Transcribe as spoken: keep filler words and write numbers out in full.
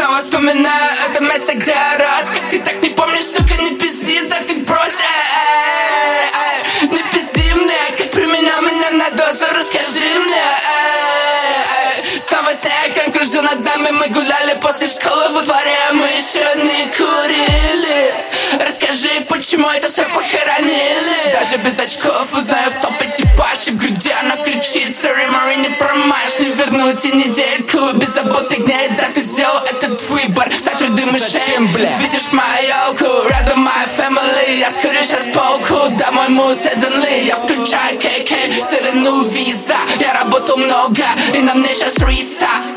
Снова вспоминаю это место, где я рос. Как ты так не помнишь, сука, не пизди, да ты брось. Эй, эй, эй. Не пизди мне, как применял меня на дозу, расскажи мне. Эй, эй. Снова снег, он кружил над нами, мы гуляли после школы во дворе, мы еще не курили. Расскажи, почему это все похоронили. Даже без очков узнаю в топ экипаж, и в груди она кричит: sorry, Мари, не промажь, не вернуть и недельку беззаботных дней. Да, ты сделал этот выбор, стать ряды мышей. Видишь мою елку, рядом моя family. Я скорее сейчас полку, да мой муд седанли. Я включаю кей кей, сторону виза. Я работал много, и на мне сейчас риса.